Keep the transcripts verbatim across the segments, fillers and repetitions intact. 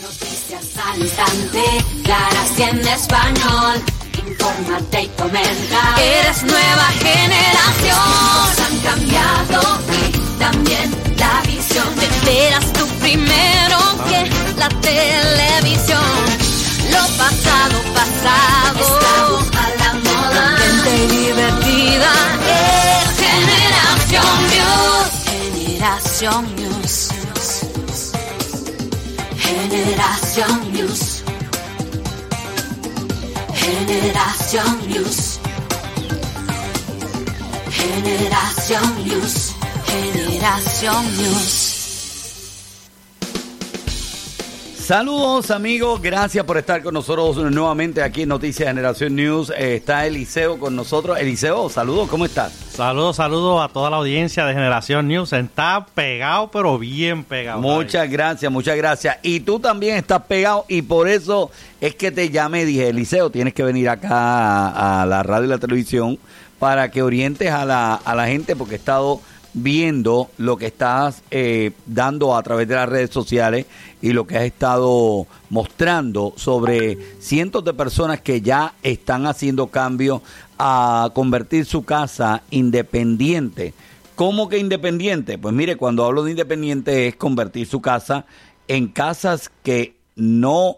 Noticias al instante, claras y en español. Infórmate y comenta. Eres nueva generación. Los han cambiado y también la visión. Te enteras tú primero que la televisión. Lo pasado, pasado. Estamos a la moda. Gente y divertida. Es Generación News. Generación News. Generación News. Generación News. Generación News. Generación News. Saludos amigos, gracias por estar con nosotros nuevamente aquí en Noticias Generación News. Eh, está Eliseo con nosotros. Eliseo, saludos, ¿cómo estás? Saludos, saludos a toda la audiencia de Generación News. Está pegado, pero bien pegado. Muchas ahí. gracias, muchas gracias. Y tú también estás pegado y por eso es que te llamé y dije, Eliseo, tienes que venir acá a, a la radio y la televisión para que orientes a la, a la gente porque he estado viendo lo que estás eh, dando a través de las redes sociales y lo que has estado mostrando sobre cientos de personas que ya están haciendo cambios a convertir su casa independiente. ¿Cómo que independiente? Pues mire, cuando hablo de independiente es convertir su casa en casas que no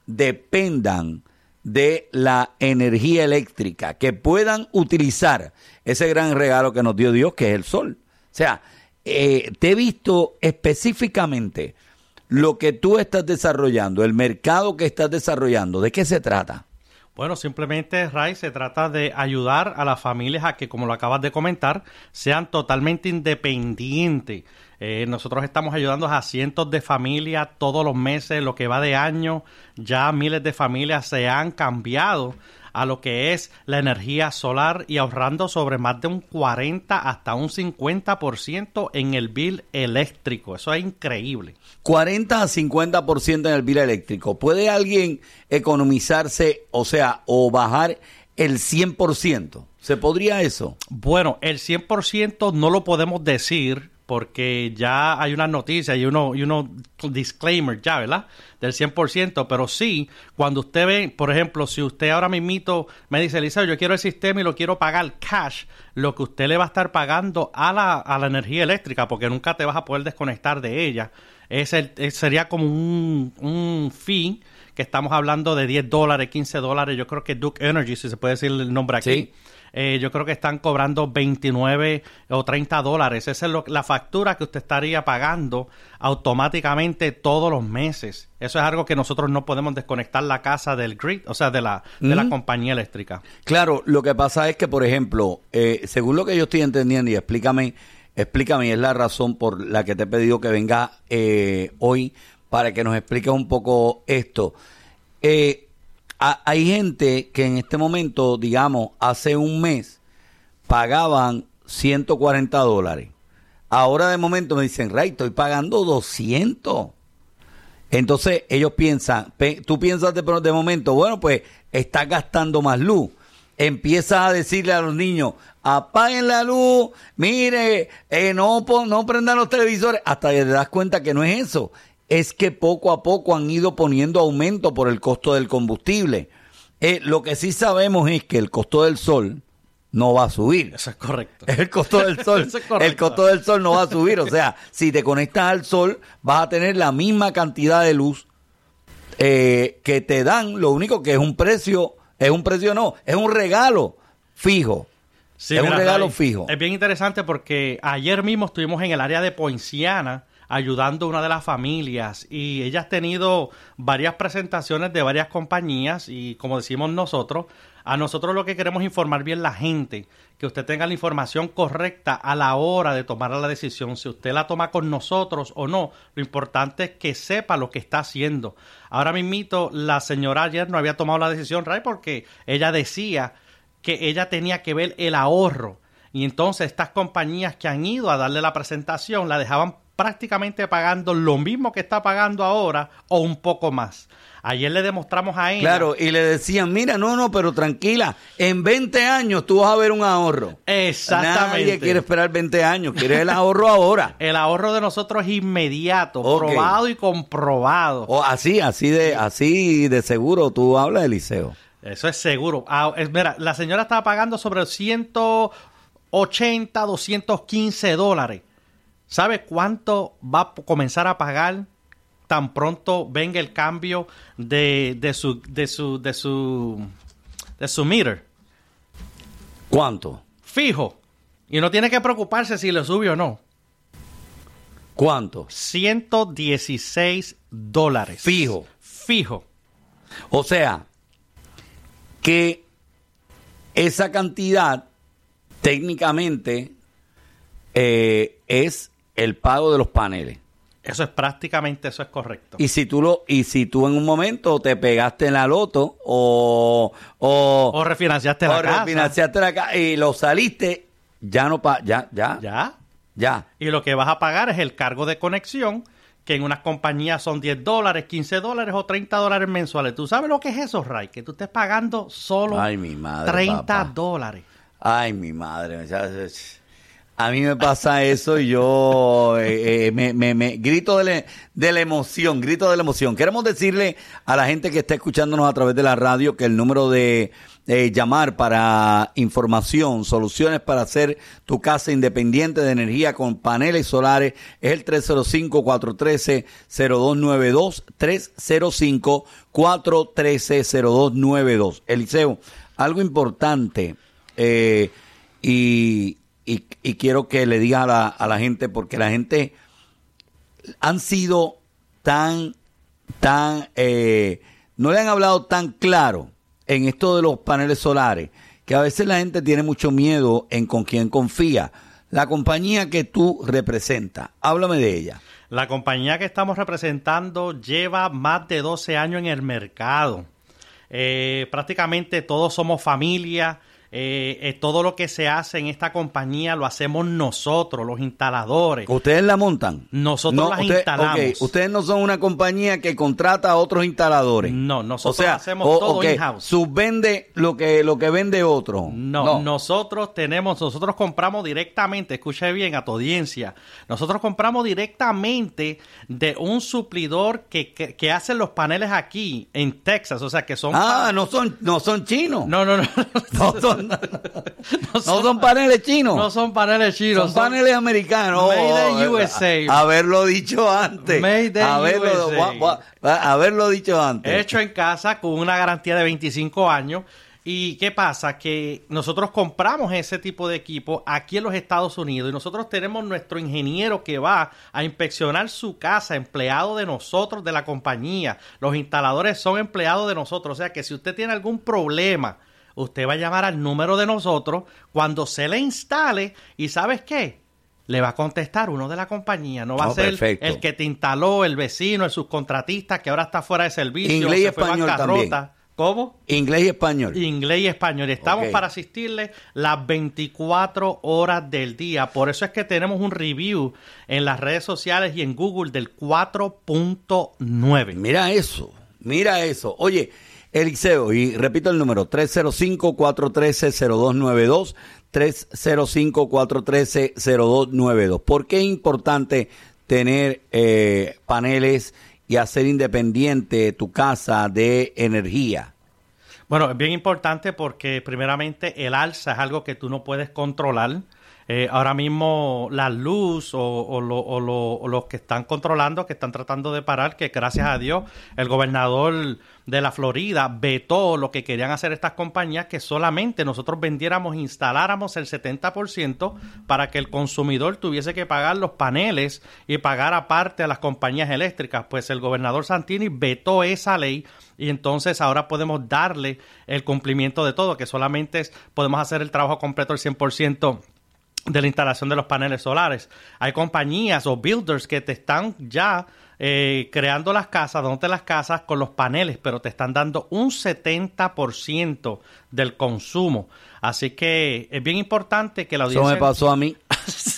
dependan de la energía eléctrica, que puedan utilizar ese gran regalo que nos dio Dios, que es el sol. O sea, eh, te he visto específicamente lo que tú estás desarrollando, el mercado que estás desarrollando. ¿De qué se trata? Bueno, simplemente, Ray, se trata de ayudar a las familias a que, como lo acabas de comentar, sean totalmente independientes. Eh, nosotros estamos ayudando a cientos de familias todos los meses, lo que va de año. Ya miles de familias se han cambiado a lo que es la energía solar y ahorrando sobre más de un cuarenta hasta un cincuenta por ciento en el bill eléctrico. Eso es increíble. cuarenta a cincuenta por ciento en el bill eléctrico. ¿Puede alguien economizarse, o sea, o bajar el cien por ciento? ¿Se podría eso? Bueno, el cien por ciento no lo podemos decir porque ya hay una noticia y uno, y uno disclaimer ya, ¿verdad? Del cien por ciento, pero sí, cuando usted ve, por ejemplo, si usted ahora mismito me dice, Eliseo, yo quiero el sistema y lo quiero pagar cash, lo que usted le va a estar pagando a la, a la energía eléctrica, porque nunca te vas a poder desconectar de ella, es el, es, sería como un, un fee, que estamos hablando de diez dólares, quince dólares, yo creo que Duke Energy, si se puede decir el nombre aquí, sí. Eh, yo creo que están cobrando veintinueve o treinta dólares. Esa es lo, la factura que usted estaría pagando automáticamente todos los meses. Eso es algo que nosotros no podemos desconectar la casa del grid, o sea, de la, de mm. la compañía eléctrica. Claro, lo que pasa es que, por ejemplo, eh, según lo que yo estoy entendiendo, y explícame, explícame, es la razón por la que te he pedido que venga eh, hoy para que nos expliques un poco esto. Eh, Hay gente que en este momento, digamos, hace un mes pagaban ciento cuarenta dólares. Ahora de momento me dicen, Ray, estoy pagando doscientos. Entonces ellos piensan, tú piensas de, de momento, bueno, pues estás gastando más luz. Empiezas a decirle a los niños, apaguen la luz, mire, eh, no, no prendan los televisores, hasta que te das cuenta que no es eso. Es que poco a poco han ido poniendo aumento por el costo del combustible. Eh, lo que sí sabemos es que el costo del sol no va a subir. Eso es correcto. El costo del sol, Eso es correcto. El costo del sol no va a subir. O sea, si te conectas al sol, vas a tener la misma cantidad de luz eh, que te dan. Lo único que es un precio, es un precio no, es un regalo fijo. Sí, es mira, un regalo Ray, fijo. Es bien interesante porque ayer mismo estuvimos en el área de Poinciana ayudando a una de las familias y ella ha tenido varias presentaciones de varias compañías y como decimos nosotros, a nosotros lo que queremos es informar bien la gente, que usted tenga la información correcta a la hora de tomar la decisión, si usted la toma con nosotros o no, lo importante es que sepa lo que está haciendo. Ahora mismito, la señora ayer no había tomado la decisión, Ray, porque ella decía que ella tenía que ver el ahorro y entonces estas compañías que han ido a darle la presentación la dejaban prácticamente pagando lo mismo que está pagando ahora o un poco más. Ayer le demostramos a ella. Claro, y le decían, mira, no, no, pero tranquila, en veinte años tú vas a ver un ahorro. Exactamente. Nadie quiere esperar veinte años, quiere el ahorro ahora. El ahorro de nosotros es inmediato, Okay. probado y comprobado. O así, así de, así de seguro tú hablas, Eliseo. Eso es seguro. Ah, es, mira, la señora estaba pagando sobre ciento ochenta, doscientos quince dólares. ¿Sabe cuánto va a comenzar a pagar tan pronto venga el cambio de, de su de su de su de su meter? ¿Cuánto? Fijo. Y no tiene que preocuparse si le sube o no. ¿Cuánto? ciento dieciséis dólares. Fijo. Fijo. O sea, que esa cantidad técnicamente eh, es el pago de los paneles. Eso es prácticamente, eso es correcto. Y si tú lo, y si tú en un momento te pegaste en la loto o o, O refinanciaste la o casa. refinanciaste la casa y lo saliste, ya no pa, ya, ya, ya, Ya. Y lo que vas a pagar es el cargo de conexión, que en unas compañías son diez dólares, quince dólares o treinta dólares mensuales. ¿Tú sabes lo que es eso, Ray? Que tú estés pagando solo Ay, mi madre, treinta papá. dólares. Ay, mi madre. A mí me pasa eso y yo eh, eh, me, me, me grito de, le, de la emoción, grito de la emoción. Queremos decirle a la gente que está escuchándonos a través de la radio que el número de eh, llamar para información, soluciones para hacer tu casa independiente de energía con paneles solares es el tres cero cinco, cuatro uno tres, cero dos nueve dos, tres cero cinco, cuatro uno tres, cero dos nueve dos. Eliseo, algo importante eh, y... Y, y quiero que le diga a la, a la gente, porque la gente han sido tan, tan, eh, no le han hablado tan claro en esto de los paneles solares, que a veces la gente tiene mucho miedo en con quién confía. La compañía que tú representas, háblame de ella. La compañía que estamos representando lleva más de doce años en el mercado. Eh, prácticamente todos somos familia. Eh, eh, todo lo que se hace en esta compañía lo hacemos nosotros, los instaladores. ¿Ustedes la montan? Nosotros no, las usted, instalamos. Okay. Ustedes no son una compañía que contrata a otros instaladores. No, nosotros o sea, hacemos o, todo okay, in-house. Subvende lo que, lo que vende otro. No, no, nosotros tenemos, nosotros compramos directamente, escuche bien a tu audiencia, nosotros compramos directamente de un suplidor que, que, que hace los paneles aquí en Texas, o sea que son... Ah, no son, no son chinos. No, no, no. No son, no no son, son paneles chinos. No son paneles chinos. Son, son paneles americanos. Made in oh, U S A. Haberlo dicho antes. Made in haberlo, U S A. Gua, gua, haberlo dicho antes. Hecho en casa con una garantía de veinticinco años. ¿Y qué pasa? Que nosotros compramos ese tipo de equipo aquí en los Estados Unidos y nosotros tenemos nuestro ingeniero que va a inspeccionar su casa, empleado de nosotros, de la compañía. Los instaladores son empleados de nosotros. O sea que si usted tiene algún problema, usted va a llamar al número de nosotros cuando se le instale y ¿sabes qué? Le va a contestar uno de la compañía. No va oh, a ser perfecto. el que te instaló, el vecino, el subcontratista que ahora está fuera de servicio. Inglés y se fue español bancarrota. también. ¿Cómo? Inglés y español. Inglés y español. Estamos Okay. para asistirle las veinticuatro horas del día. Por eso es que tenemos un review en las redes sociales y en Google del cuatro punto nueve. Mira eso, mira eso. Oye, Eliseo, y repito el número, tres cero cinco, cuatro uno tres, cero dos nueve dos, tres cero cinco, cuatro uno tres, cero dos nueve dos. ¿Por qué es importante tener eh, paneles y hacer independiente tu casa de energía? Bueno, es bien importante porque primeramente el alza es algo que tú no puedes controlar. Eh, ahora mismo la luz o, o, lo, o, lo, o los que están controlando, que están tratando de parar, que gracias a Dios el gobernador de la Florida vetó lo que querían hacer estas compañías, que solamente nosotros vendiéramos, instaláramos el setenta por ciento para que el consumidor tuviese que pagar los paneles y pagar aparte a las compañías eléctricas. Pues el gobernador Santini vetó esa ley y entonces ahora podemos darle el cumplimiento de todo, que solamente es, podemos hacer el trabajo completo al cien por ciento de la instalación de los paneles solares. Hay compañías o builders que te están ya eh, creando las casas, dándote las casas con los paneles, pero te están dando un setenta por ciento del consumo. Así que es bien importante que la audiencia... Eso me pasó a mí.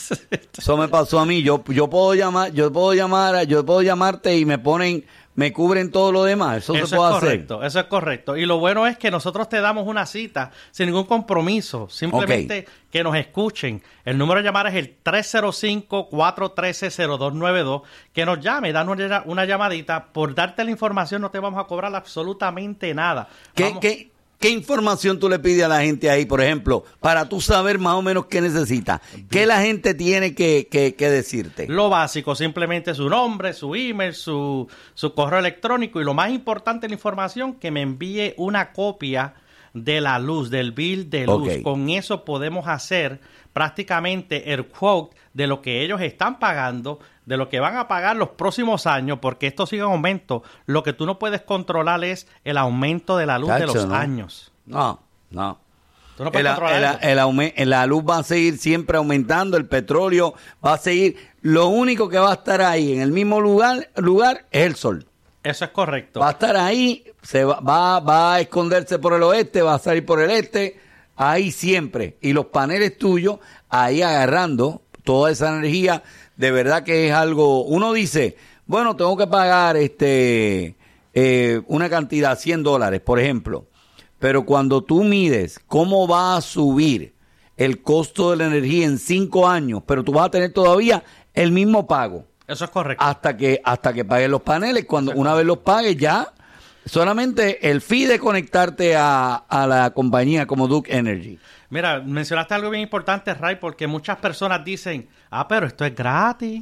Eso me pasó a mí. Yo yo puedo llamar, yo puedo llamar, yo puedo llamarte y me ponen, me cubren todo lo demás. Eso, eso se puede es hacer. Correcto, eso es correcto. Y lo bueno es que nosotros te damos una cita sin ningún compromiso. Simplemente okay. que nos escuchen. El número de llamar es el tres cero cinco, cuatro uno tres, cero dos nueve dos. Que nos llame, danos una, una llamadita. Por darte la información no te vamos a cobrar absolutamente nada. ¿Qué, Vamos. ¿qué, ¿Qué información tú le pides a la gente ahí, por ejemplo, para tú saber más o menos qué necesita? ¿Qué la gente tiene que, que, que decirte? Lo básico, simplemente su nombre, su email, su, su correo electrónico y lo más importante de la información, que me envíe una copia de la luz, del bill de luz. Okay. Con eso podemos hacer prácticamente el quote de lo que ellos están pagando, de lo que van a pagar los próximos años, porque esto sigue en aumento. Lo que tú no puedes controlar es el aumento de la luz Cacho, de los ¿no? años. No, no. ¿Tú no puedes el, controlar el, el aume- la luz va a seguir siempre aumentando, el petróleo va a seguir. Lo único que va a estar ahí en el mismo lugar, lugar es el sol. Eso es correcto. Va a estar ahí, se va, va, va a esconderse por el oeste, va a salir por el este, ahí siempre. Y los paneles tuyos ahí agarrando toda esa energía. De verdad que es algo, uno dice, bueno, tengo que pagar este eh, una cantidad, cien dólares, por ejemplo, pero cuando tú mides cómo va a subir el costo de la energía en cinco años, pero tú vas a tener todavía el mismo pago. Eso es correcto. Hasta que, hasta que pagues los paneles, cuando una vez los pagues ya, solamente el fee de conectarte a, a la compañía como Duke Energy. Mira, mencionaste algo bien importante, Ray, porque muchas personas dicen, ah, pero esto es gratis.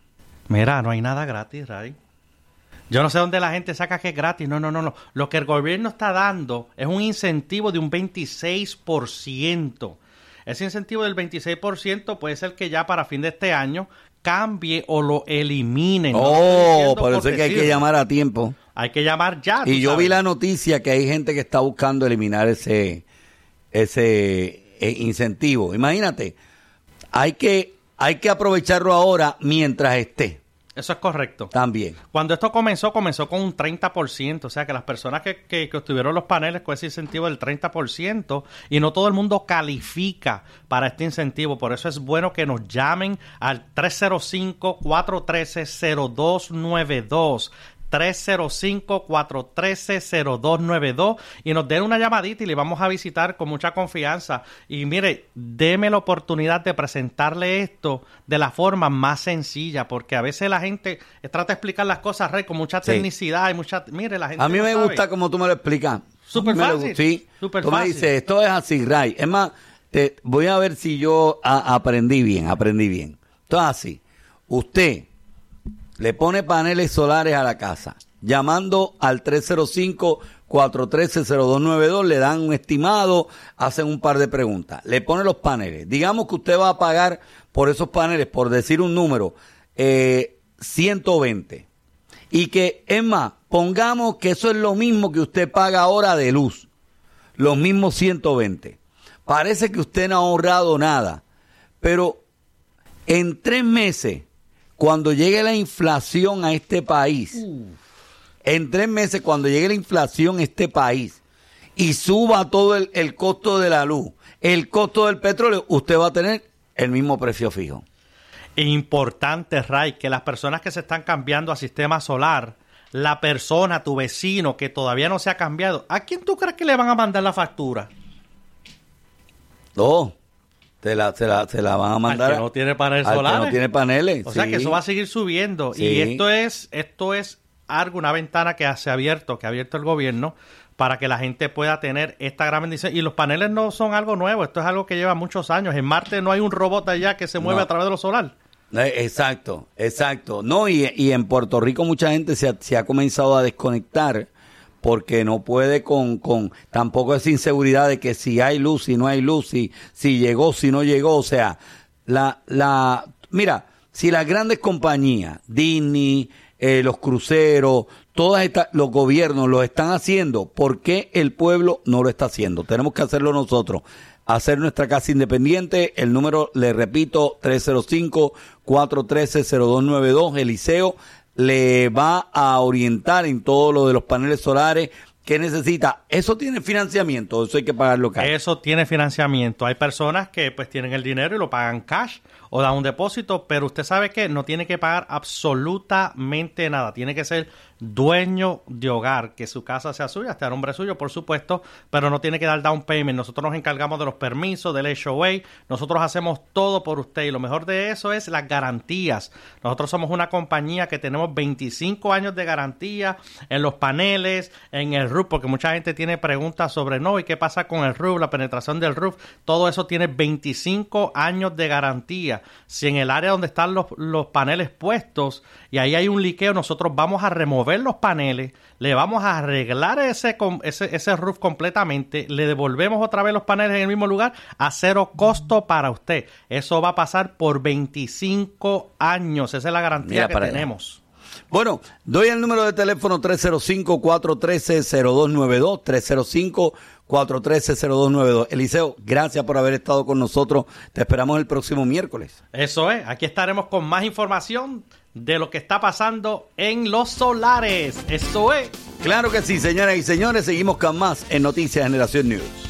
Mira, no hay nada gratis, Ray. Yo no sé dónde la gente saca que es gratis. No, no, no, no. Lo que el gobierno está dando es un incentivo de un veintiséis por ciento. Ese incentivo del veintiséis por ciento puede ser que ya para fin de este año cambie o lo eliminen. Oh, no por eso es que hay que llamar a tiempo. Hay que llamar ya. Y yo sabes. vi la noticia que hay gente que está buscando eliminar ese ese eh, incentivo. Imagínate, hay que hay que aprovecharlo ahora mientras esté. Eso es correcto. También. Cuando esto comenzó, comenzó con un treinta por ciento. O sea, que las personas que, que, que obtuvieron los paneles con ese incentivo del treinta por ciento, y no todo el mundo califica para este incentivo. Por eso es bueno que nos llamen al tres cero cinco, cuatro uno tres, cero dos nueve dos. tres cero cinco, cuatro uno tres, cero dos nueve dos y nos den una llamadita y le vamos a visitar con mucha confianza. Y mire, deme la oportunidad de presentarle esto de la forma más sencilla, porque a veces la gente trata de explicar las cosas, Rey, con mucha tecnicidad sí. y mucha... Mire, la gente A mí no me sabe. gusta como tú me lo explicas. Súper fácil. Lo, sí, Super tú fácil. me dices, esto es así, Ray. Es más, te, voy a ver si yo a, aprendí bien, aprendí bien. Esto es así. Usted le pone paneles solares a la casa, llamando al tres cero cinco, cuatro uno tres, cero dos nueve dos, le dan un estimado, hacen un par de preguntas, le pone los paneles. Digamos que usted va a pagar por esos paneles, por decir un número, eh, ciento veinte. Y que, es más, pongamos que eso es lo mismo que usted paga ahora de luz, los mismos ciento veinte. Parece que usted no ha ahorrado nada, pero en tres meses, cuando llegue la inflación a este país, uh. en tres meses, cuando llegue la inflación a este país y suba todo el, el costo de la luz, el costo del petróleo, usted va a tener el mismo precio fijo. Importante, Ray, que las personas que se están cambiando a sistema solar, la persona, tu vecino que todavía no se ha cambiado, ¿a quién tú crees que le van a mandar la factura? No. Se la, se, la, se la van a mandar. Al que no tiene paneles solares. Que no tiene paneles. O sí. sea que eso va a seguir subiendo. Sí. Y esto es, esto es algo, una ventana que se ha abierto, que ha abierto el gobierno para que la gente pueda tener esta gran bendición. Y los paneles no son algo nuevo, esto es algo que lleva muchos años. En Marte no hay un robot allá que se mueve no. a través de lo solar. Exacto, exacto. No, y, y en Puerto Rico mucha gente se ha, se ha comenzado a desconectar porque no puede con, con tampoco esa inseguridad de que si hay luz, si no hay luz, si, si llegó, si no llegó. O sea, la, la, mira, si las grandes compañías, Disney, eh, los cruceros, todas estas, los gobiernos lo están haciendo, ¿por qué el pueblo no lo está haciendo? Tenemos que hacerlo nosotros. Hacer nuestra casa independiente. El número, le repito, tres cero cinco, cuatro uno tres, cero dos nueve dos. Eliseo le va a orientar en todo lo de los paneles solares. ¿Qué necesita? ¿Eso tiene financiamiento? ¿Eso hay que pagarlo cash? Eso tiene financiamiento. Hay personas que pues tienen el dinero y lo pagan cash. o da un depósito, pero usted sabe que no tiene que pagar absolutamente nada. Tiene que ser dueño de hogar, que su casa sea suya, esté a nombre suyo, por supuesto, pero no tiene que dar down payment. Nosotros nos encargamos de los permisos, del H O A, nosotros hacemos todo por usted y lo mejor de eso es las garantías. Nosotros somos una compañía que tenemos veinticinco años de garantía en los paneles, en el roof, porque mucha gente tiene preguntas sobre no, ¿y qué pasa con el roof, la penetración del roof? Todo eso tiene veinticinco años de garantía. Si en el área donde están los, los paneles puestos y ahí hay un liqueo, nosotros vamos a remover los paneles, le vamos a arreglar ese, ese, ese roof completamente, le devolvemos otra vez los paneles en el mismo lugar a cero costo para usted. Eso va a pasar por veinticinco años. Esa es la garantía que tenemos. Allá. Bueno, doy el número de teléfono tres cero cinco, cuatro uno tres, cero dos nueve dos, tres cero cinco, cuatro uno tres, cero dos nueve dos. Eliseo, gracias por haber estado con nosotros. Te esperamos el próximo miércoles. Eso es. Aquí estaremos con más información de lo que está pasando en los solares. Eso es. Claro que sí, señoras y señores. Seguimos con más en Noticias Generación News.